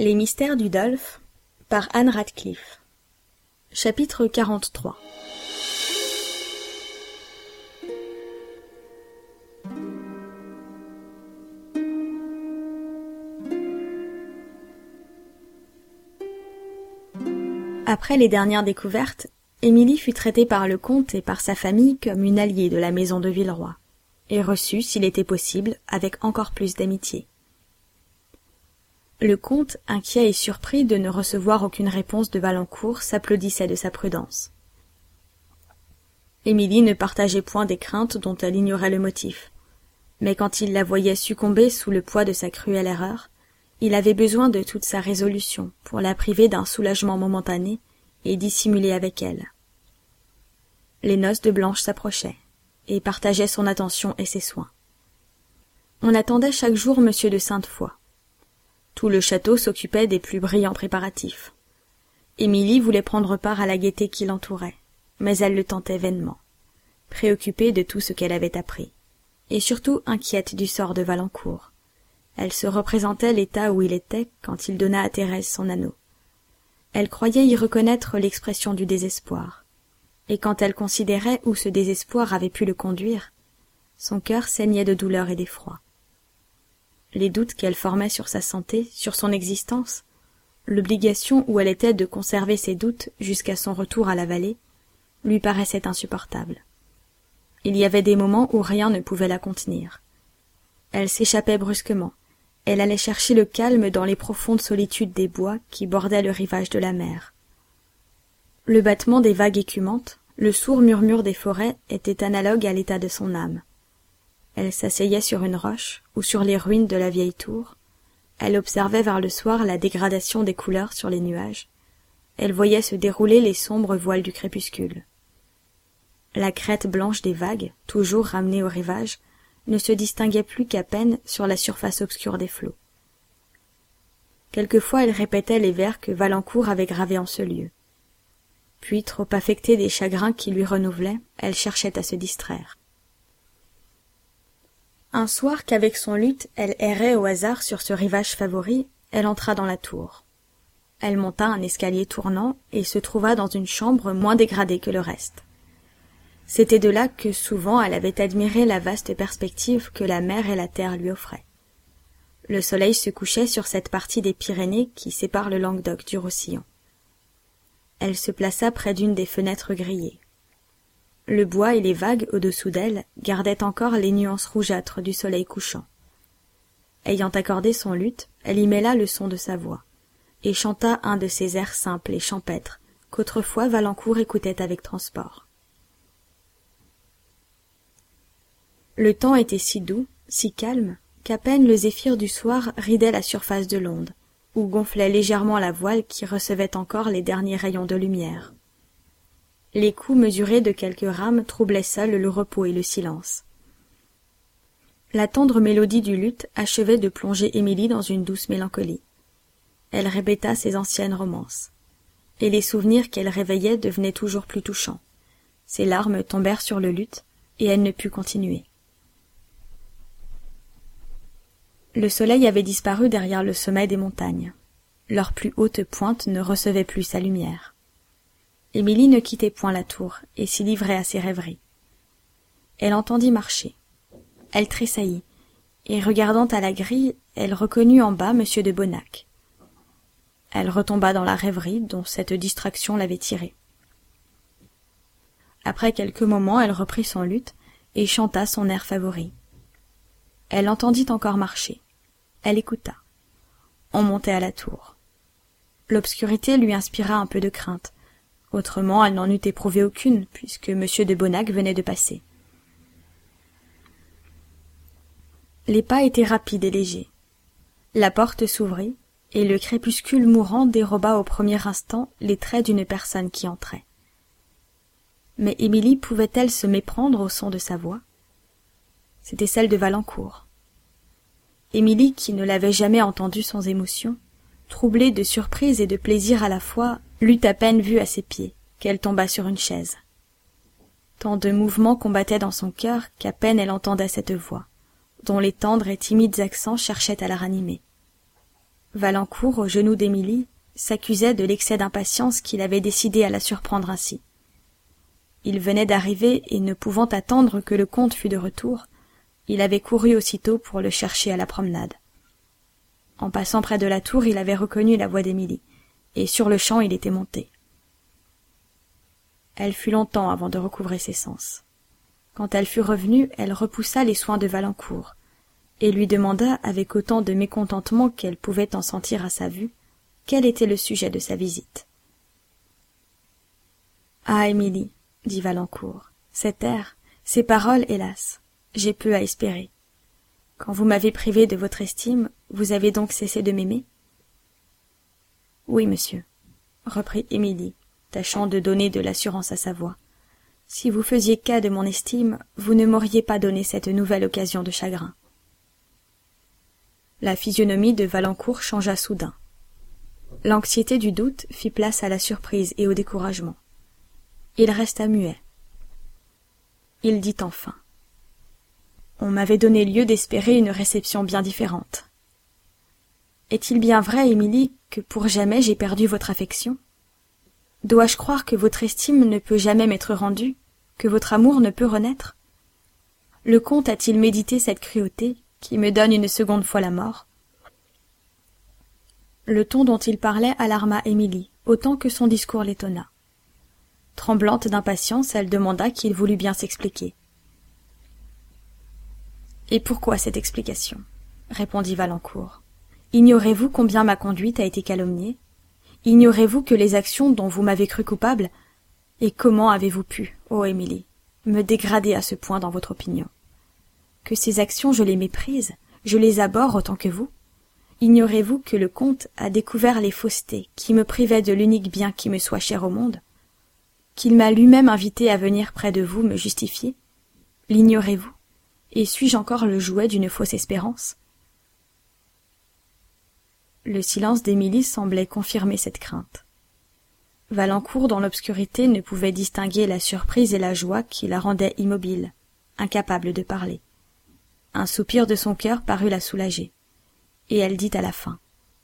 Les mystères du Dolph par Anne Radcliffe. Chapitre 43. Après les dernières découvertes, Émilie fut traitée par le comte et par sa famille comme une alliée de la maison de Villeroy, et reçue, s'il était possible, avec encore plus d'amitié. Le comte, inquiet et surpris de ne recevoir aucune réponse de Valancourt, s'applaudissait de sa prudence. Émilie ne partageait point des craintes dont elle ignorait le motif, mais quand il la voyait succomber sous le poids de sa cruelle erreur, il avait besoin de toute sa résolution pour la priver d'un soulagement momentané et dissimuler avec elle. Les noces de Blanche s'approchaient, et partageaient son attention et ses soins. On attendait chaque jour monsieur de Sainte-Foy. Tout le château s'occupait des plus brillants préparatifs. Émilie voulait prendre part à la gaieté qui l'entourait, mais elle le tentait vainement, préoccupée de tout ce qu'elle avait appris, et surtout inquiète du sort de Valancourt. Elle se représentait l'état où il était quand il donna à Thérèse son anneau. Elle croyait y reconnaître l'expression du désespoir, et quand elle considérait où ce désespoir avait pu le conduire, son cœur saignait de douleur et d'effroi. Les doutes qu'elle formait sur sa santé, sur son existence, l'obligation où elle était de conserver ses doutes jusqu'à son retour à la vallée, lui paraissaient insupportables. Il y avait des moments où rien ne pouvait la contenir. Elle s'échappait brusquement, elle allait chercher le calme dans les profondes solitudes des bois qui bordaient le rivage de la mer. Le battement des vagues écumantes, le sourd murmure des forêts étaient analogues à l'état de son âme. Elle s'asseyait sur une roche ou sur les ruines de la vieille tour, elle observait vers le soir la dégradation des couleurs sur les nuages, elle voyait se dérouler les sombres voiles du crépuscule. La crête blanche des vagues, toujours ramenée au rivage, ne se distinguait plus qu'à peine sur la surface obscure des flots. Quelquefois elle répétait les vers que Valancourt avait gravés en ce lieu. Puis, trop affectée des chagrins qui lui renouvelaient, elle cherchait à se distraire. Un soir qu'avec son luth elle errait au hasard sur ce rivage favori, elle entra dans la tour. Elle monta un escalier tournant et se trouva dans une chambre moins dégradée que le reste. C'était de là que souvent elle avait admiré la vaste perspective que la mer et la terre lui offraient. Le soleil se couchait sur cette partie des Pyrénées qui sépare le Languedoc du Roussillon. Elle se plaça près d'une des fenêtres grillées. Le bois et les vagues au-dessous d'elle gardaient encore les nuances rougeâtres du soleil couchant. Ayant accordé son luth, elle y mêla le son de sa voix, et chanta un de ces airs simples et champêtres qu'autrefois Valancourt écoutait avec transport. Le temps était si doux, si calme, qu'à peine le zéphyr du soir ridait la surface de l'onde, ou gonflait légèrement la voile qui recevait encore les derniers rayons de lumière. Les coups mesurés de quelques rames troublaient seuls le repos et le silence. La tendre mélodie du luth achevait de plonger Émilie dans une douce mélancolie. Elle répéta ses anciennes romances, et les souvenirs qu'elle réveillait devenaient toujours plus touchants. Ses larmes tombèrent sur le luth, et elle ne put continuer. Le soleil avait disparu derrière le sommet des montagnes. Leur plus haute pointe ne recevait plus sa lumière. Émilie ne quittait point la tour et s'y livrait à ses rêveries. Elle entendit marcher. Elle tressaillit, et regardant à la grille, elle reconnut en bas monsieur de Bonnac. Elle retomba dans la rêverie dont cette distraction l'avait tirée. Après quelques moments, elle reprit son luth et chanta son air favori. Elle entendit encore marcher. Elle écouta. On montait à la tour. L'obscurité lui inspira un peu de crainte. Autrement, elle n'en eût éprouvé aucune, puisque monsieur de Bonnac venait de passer. Les pas étaient rapides et légers. La porte s'ouvrit, et le crépuscule mourant déroba au premier instant les traits d'une personne qui entrait. Mais Émilie pouvait-elle se méprendre au son de sa voix? C'était celle de Valancourt. Émilie, qui ne l'avait jamais entendue sans émotion, troublée de surprise et de plaisir à la fois, l'eut à peine vue à ses pieds, qu'elle tomba sur une chaise. Tant de mouvements combattaient dans son cœur qu'à peine elle entendait cette voix, dont les tendres et timides accents cherchaient à la ranimer. Valancourt, aux genoux d'Émilie, s'accusait de l'excès d'impatience qui l'avait décidé à la surprendre ainsi. Il venait d'arriver et ne pouvant attendre que le comte fût de retour, il avait couru aussitôt pour le chercher à la promenade. En passant près de la tour, il avait reconnu la voix d'Émilie, et sur-le-champ il était monté. Elle fut longtemps avant de recouvrer ses sens. Quand elle fut revenue, elle repoussa les soins de Valancourt, et lui demanda, avec autant de mécontentement qu'elle pouvait en sentir à sa vue, quel était le sujet de sa visite. « Ah, Émilie, dit Valancourt, cet air, ces paroles, hélas, j'ai peu à espérer. Quand vous m'avez privé de votre estime, vous avez donc cessé de m'aimer ?»« Oui, monsieur, » reprit Émilie, tâchant de donner de l'assurance à sa voix. « Si vous faisiez cas de mon estime, vous ne m'auriez pas donné cette nouvelle occasion de chagrin. » La physionomie de Valancourt changea soudain. L'anxiété du doute fit place à la surprise et au découragement. Il resta muet. Il dit enfin. On m'avait donné lieu d'espérer une réception bien différente. Est-il bien vrai, Émilie, que pour jamais j'ai perdu votre affection? Dois-je croire que votre estime ne peut jamais m'être rendue, que votre amour ne peut renaître? Le comte a-t-il médité cette cruauté qui me donne une seconde fois la mort? Le ton dont il parlait alarma Émilie, autant que son discours l'étonna. Tremblante d'impatience, elle demanda qu'il voulût bien s'expliquer. « Et pourquoi cette explication ?» répondit Valancourt. « Ignorez-vous combien ma conduite a été calomniée? Ignorez-vous que les actions dont vous m'avez cru coupable, et comment avez-vous pu, ô Émilie, me dégrader à ce point dans votre opinion? Que ces actions je les méprise, je les abhorre autant que vous? Ignorez-vous que le comte a découvert les faussetés qui me privaient de l'unique bien qui me soit cher au monde? Qu'il m'a lui-même invité à venir près de vous me justifier? L'ignorez-vous? Et suis-je encore le jouet d'une fausse espérance? » Le silence d'Émilie semblait confirmer cette crainte. Valancourt, dans l'obscurité, ne pouvait distinguer la surprise et la joie qui la rendaient immobile, incapable de parler. Un soupir de son cœur parut la soulager, et elle dit à la fin.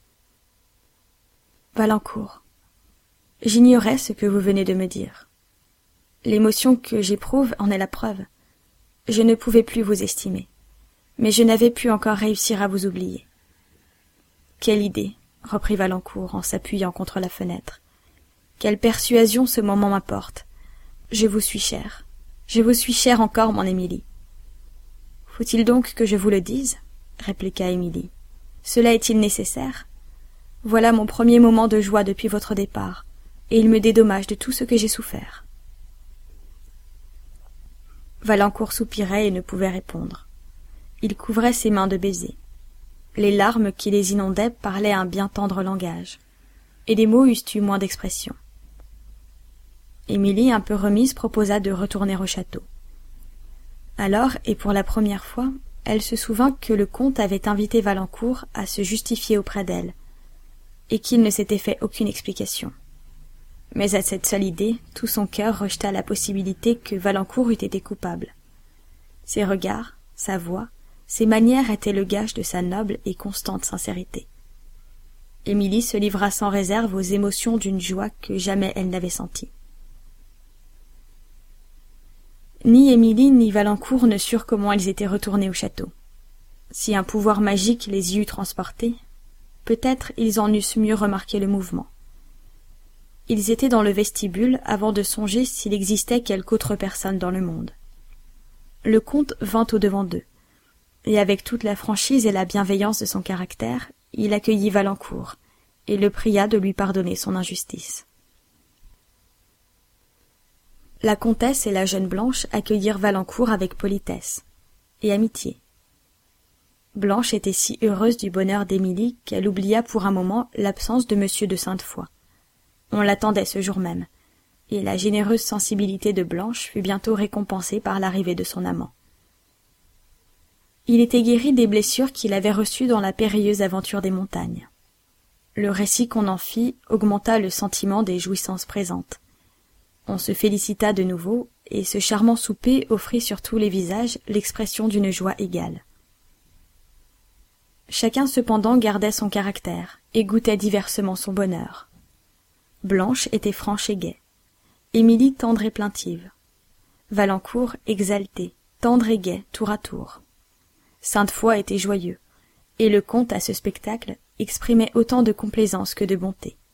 « Valancourt, j'ignorais ce que vous venez de me dire. L'émotion que j'éprouve en est la preuve. Je ne pouvais plus vous estimer, mais je n'avais pu encore réussir à vous oublier. »« Quelle idée !» reprit Valancourt en s'appuyant contre la fenêtre. « Quelle persuasion ce moment m'apporte! Je vous suis chère encore, mon Émilie. »« Faut-il donc que je vous le dise ?» répliqua Émilie. « Cela est-il nécessaire? Voilà mon premier moment de joie depuis votre départ, et il me dédommage de tout ce que j'ai souffert. » Valancourt soupirait et ne pouvait répondre. Il couvrait ses mains de baisers. Les larmes qui les inondaient parlaient un bien tendre langage, et les mots eussent eu moins d'expression. Émilie, un peu remise, proposa de retourner au château. Alors, et pour la première fois, elle se souvint que le comte avait invité Valancourt à se justifier auprès d'elle, et qu'il ne s'était fait aucune explication. Mais à cette seule idée, tout son cœur rejeta la possibilité que Valancourt eût été coupable. Ses regards, sa voix, ses manières étaient le gage de sa noble et constante sincérité. Émilie se livra sans réserve aux émotions d'une joie que jamais elle n'avait sentie. Ni Émilie ni Valancourt ne surent comment ils étaient retournés au château. Si un pouvoir magique les y eût transportés, peut-être ils en eussent mieux remarqué le mouvement. Ils étaient dans le vestibule avant de songer s'il existait quelque autre personne dans le monde. Le comte vint au-devant d'eux, et avec toute la franchise et la bienveillance de son caractère, il accueillit Valancourt, et le pria de lui pardonner son injustice. La comtesse et la jeune Blanche accueillirent Valancourt avec politesse et amitié. Blanche était si heureuse du bonheur d'Émilie qu'elle oublia pour un moment l'absence de monsieur de Sainte-Foy. On l'attendait ce jour même, et la généreuse sensibilité de Blanche fut bientôt récompensée par l'arrivée de son amant. Il était guéri des blessures qu'il avait reçues dans la périlleuse aventure des montagnes. Le récit qu'on en fit augmenta le sentiment des jouissances présentes. On se félicita de nouveau, et ce charmant souper offrit sur tous les visages l'expression d'une joie égale. Chacun cependant gardait son caractère et goûtait diversement son bonheur. Blanche était franche et gaie, Émilie tendre et plaintive, Valancourt exalté, tendre et gai tour à tour. Sainte-Foy était joyeux, et le comte à ce spectacle exprimait autant de complaisance que de bonté.